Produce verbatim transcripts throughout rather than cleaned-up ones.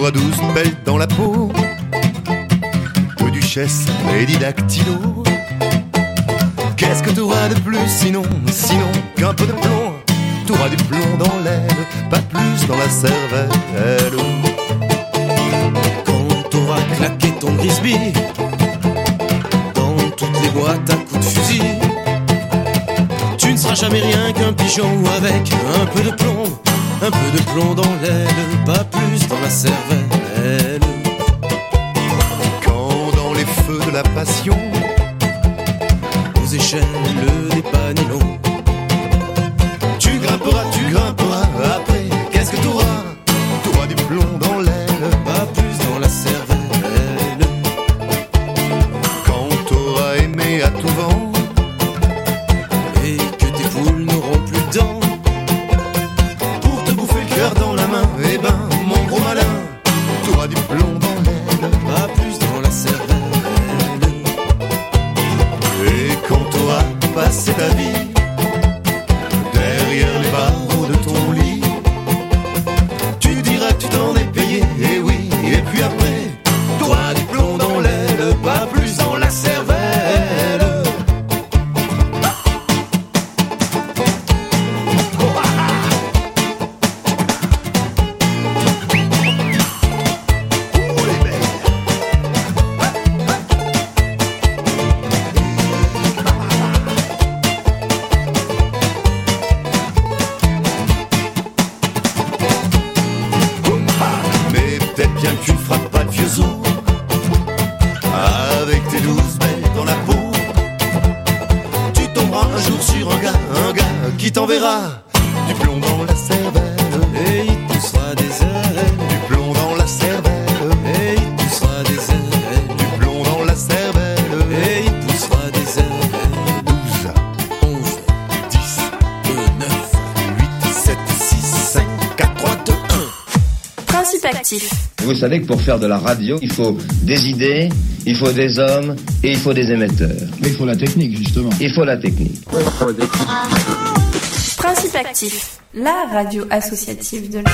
t'auras douze pelles dans la peau, que duchesse et didactylo. Qu'est-ce que t'auras de plus sinon, sinon qu'un peu de plomb? T'auras du plomb dans l'aile, pas plus dans la cervelle. Quand t'auras claqué ton Grisby dans toutes les boîtes à coups de fusil, tu ne seras jamais rien qu'un pigeon avec un peu de plomb, un peu de plomb dans l'aile, pas plus dans la cervelle. Quand dans les feux de la passion, aux échelles des panilons, tu grimperas, tu grimperas, après qu'est-ce que t'auras? T'auras du plomb dans l'aile, pas plus dans la cervelle. Quand t'auras aimé à tout vent et que tes poules n'auront plus de dents pour te bouffer le cœur dans la main, eh ben mon gros malin, t'auras du plomb dans l'aile, pas plus dans la cervelle. Et quand t'auras passé ta vie derrière les barreaux de ton lit, tu diras que tu t'en es payé, et oui, et puis après t'auras du plomb dans l'aile, pas plus dans la cervelle. Mais peut-être bien que tu ne feras pas de vieux os avec tes douze belles dans la peau. Tu tomberas un jour sur un gars, un gars qui t'enverra du plomb dans la cervelle, Et il poussera des ailes, du plomb dans la cervelle, et il poussera des ailes, du plomb dans la cervelle. et il poussera des ailes. douze, onze, dix, neuf, huit, sept, six, cinq, quatre, trois, deux, un. Principe actif. Vous savez que pour faire de la radio, il faut des idées, il faut des hommes et il faut des émetteurs. Mais il faut la technique, justement. Il faut la technique. Principe actif, la radio associative de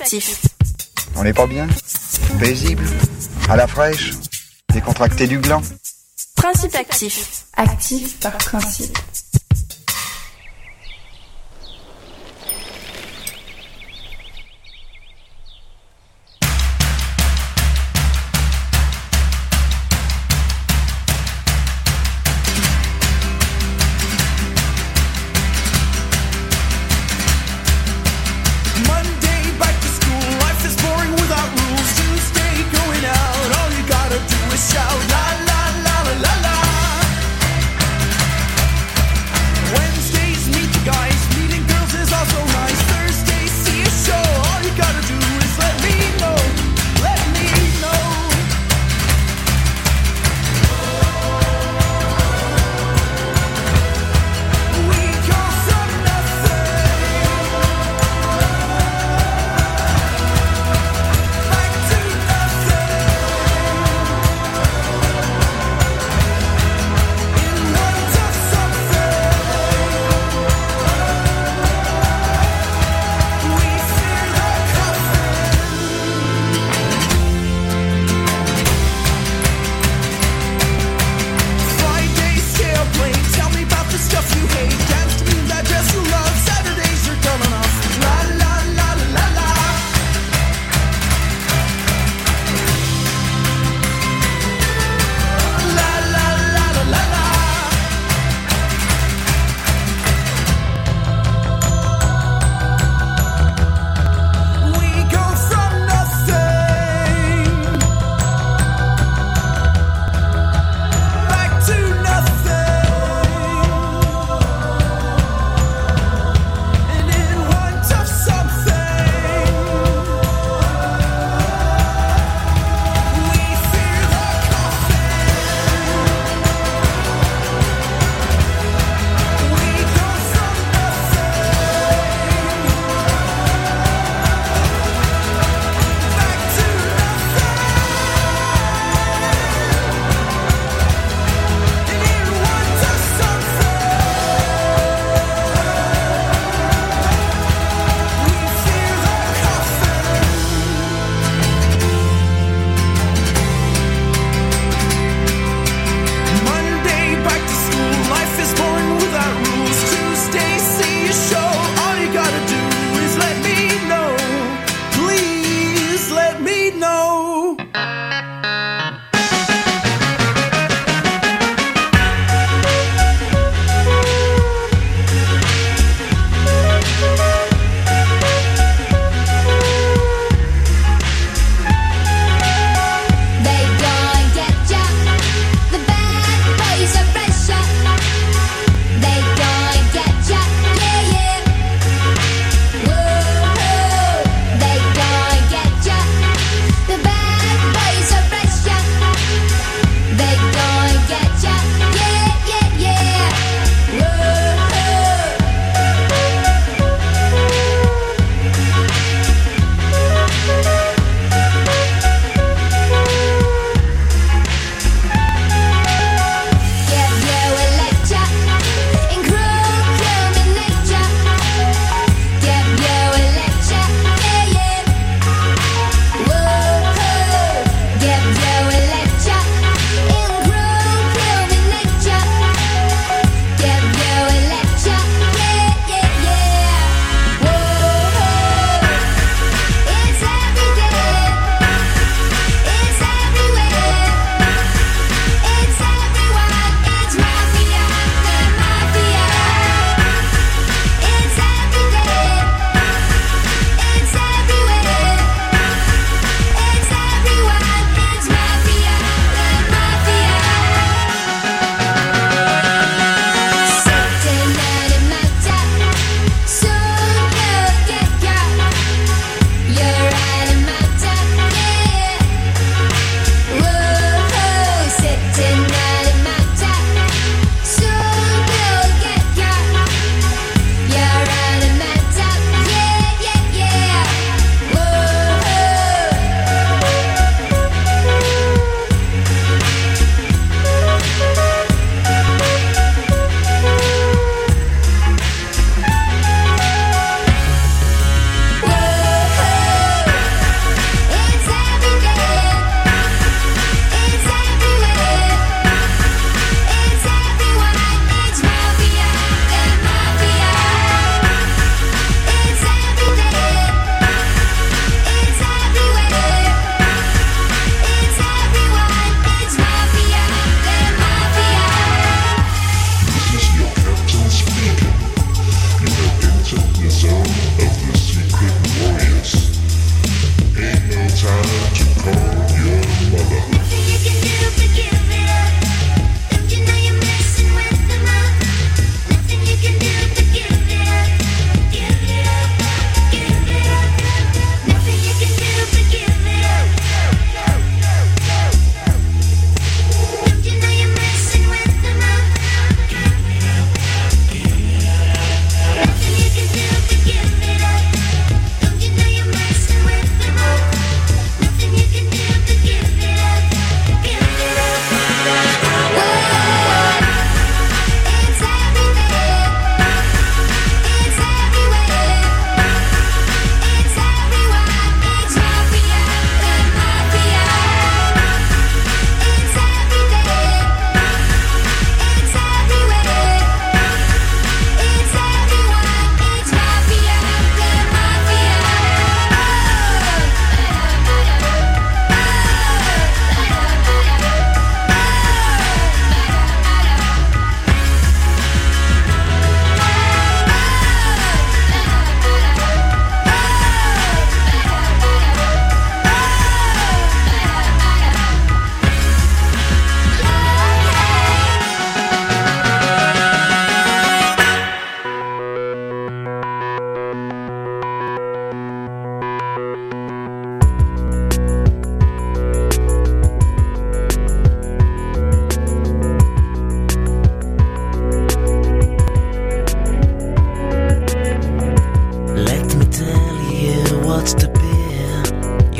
actif. On n'est pas bien? Paisible? À la fraîche? Décontracté du gland? Principe actif. Actif par principe. Shout la la la la la la.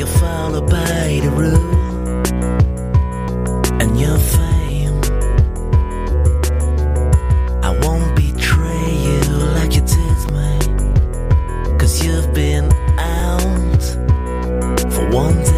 follow by the rule and your fame. I won't betray you like you did me, 'cause you've been out for one day.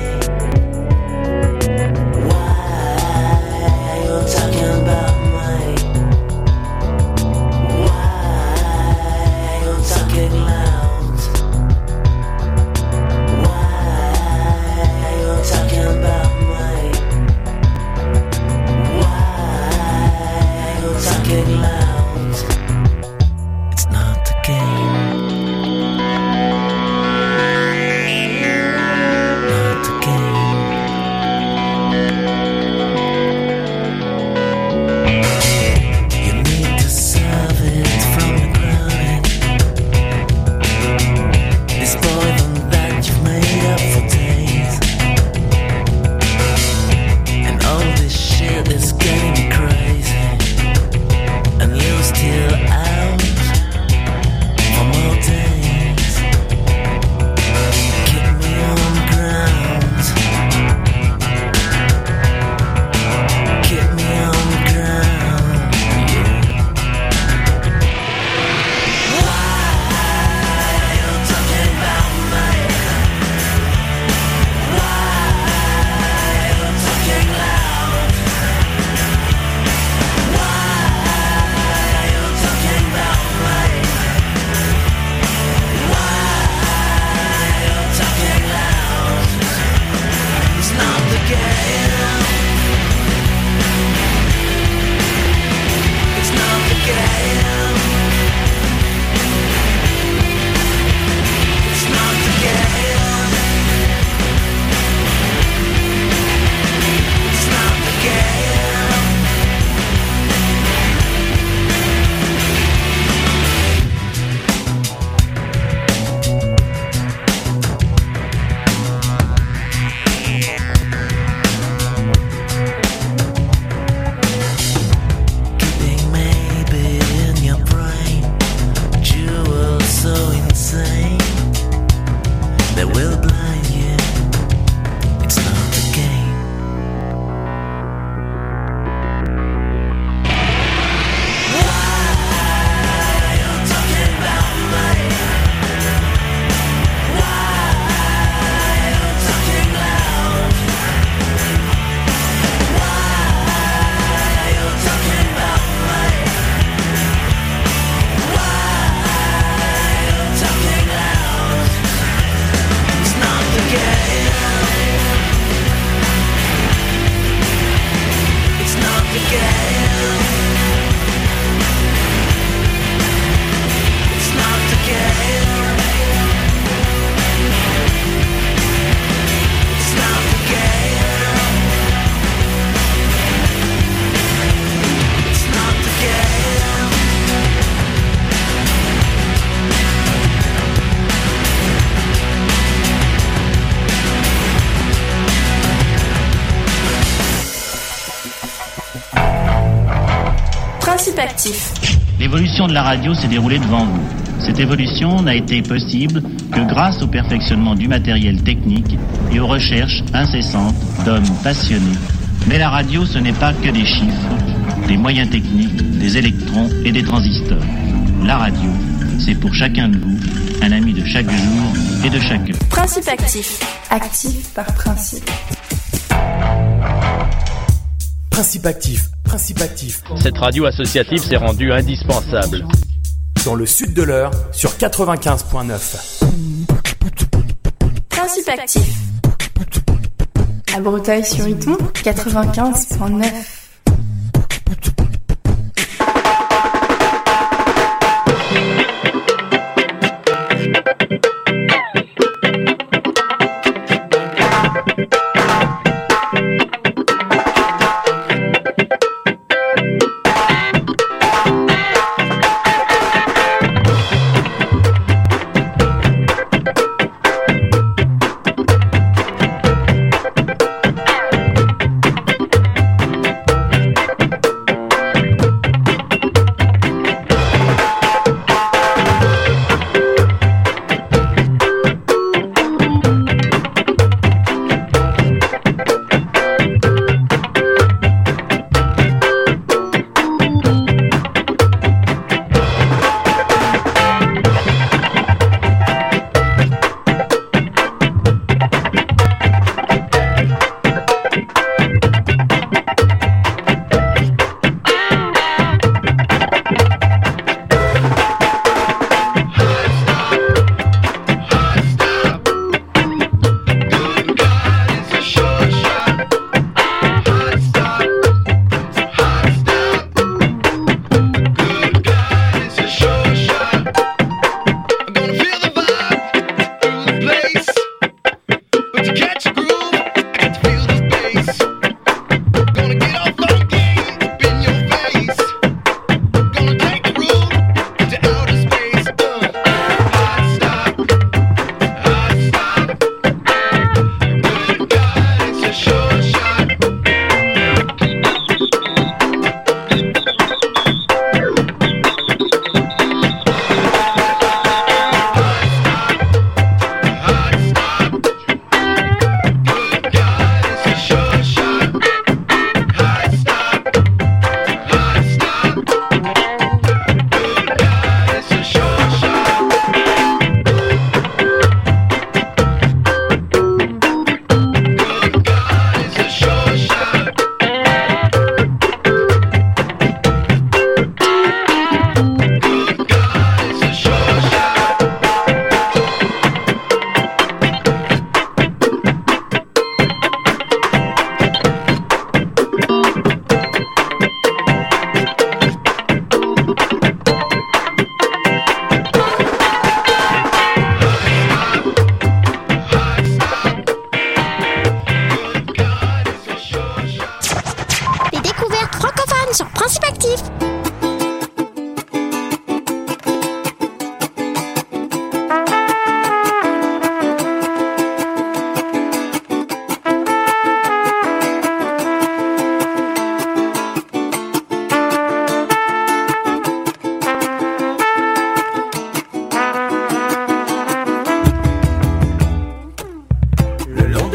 Actif. L'évolution de la radio s'est déroulée devant vous. Cette évolution n'a été possible que grâce au perfectionnement du matériel technique et aux recherches incessantes d'hommes passionnés. Mais la radio, ce n'est pas que des chiffres, des moyens techniques, des électrons et des transistors. La radio, c'est pour chacun de vous un ami de chaque jour et de chaque heure. Principe actif. Actif par principe. Principe actif. Principe actif. Cette radio associative s'est rendue indispensable. Dans le sud de l'Eure, sur quatre-vingt-quinze virgule neuf. Principe actif. À Breteuil-sur-Iton, quatre-vingt-quinze virgule neuf.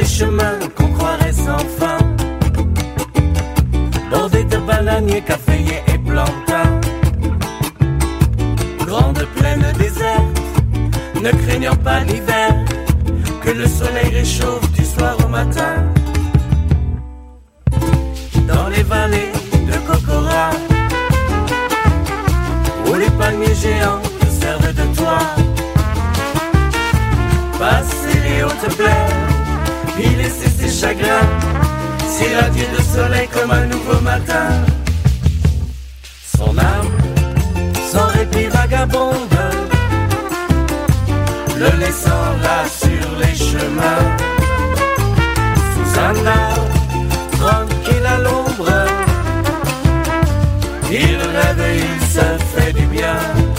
chemins qu'on croirait sans fin, bordés de bananiers, caféiers et plantains. Grande plaine déserte, ne craignant pas l'hiver, que le soleil réchauffe du soir au matin. Dans les vallées de Kokora, où les palmiers géants te servent de toit, passer les hautes plaines, y laisser ses chagrins, s'irradier de soleil comme un nouveau matin. Son âme, sans répit vagabonde, le laissant là sur les chemins, sous un arbre, tranquille à l'ombre, il rêve et il se fait du bien.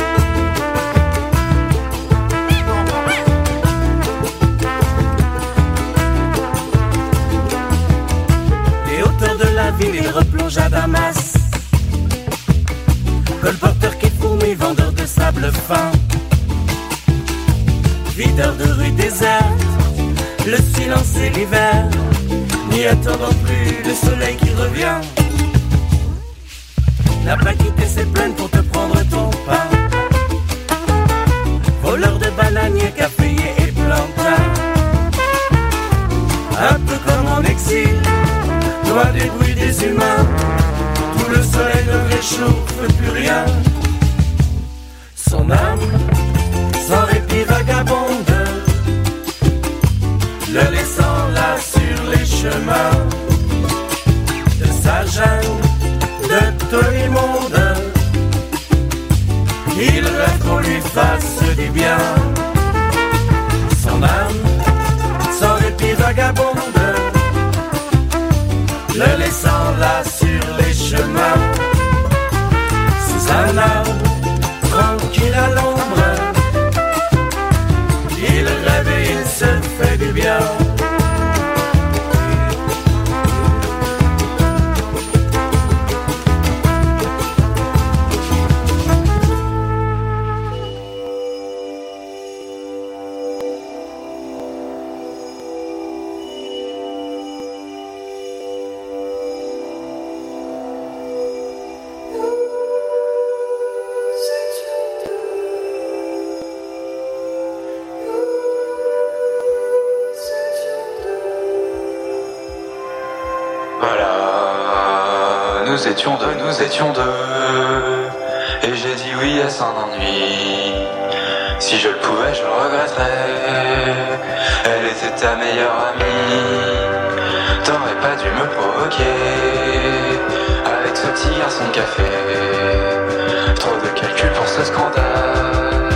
Les hauteurs de la ville, il replonge à Damas, colporteur qui fourmille, vendeur de sable fin, videur de rues désertes, le silence et l'hiver, n'y attendant plus le soleil qui revient. N'a pas quitté ses plaines pour te prendre ton pain, voleur de bananiers, caféiers et plantains. Un peu comme en exil, loin des bruits des humains, où le soleil ne réchauffe plus rien. Son âme, sans répit vagabonde, le laissant là sur les chemins de sa jungle, de tout le monde. Il rêve qu'on lui fasse du bien. Son âme, sans répit vagabonde, le laissant là sur les chemins, sous un arbre, tranquille à l'ombre, il rêve et il se fait du bien. Nous étions deux, nous étions deux, et j'ai dit oui à son ennui. Si je le pouvais, je le regretterais. Elle était ta meilleure amie. T'aurais pas dû me provoquer avec ce petit garçon de café. Trop de calculs pour ce scandale.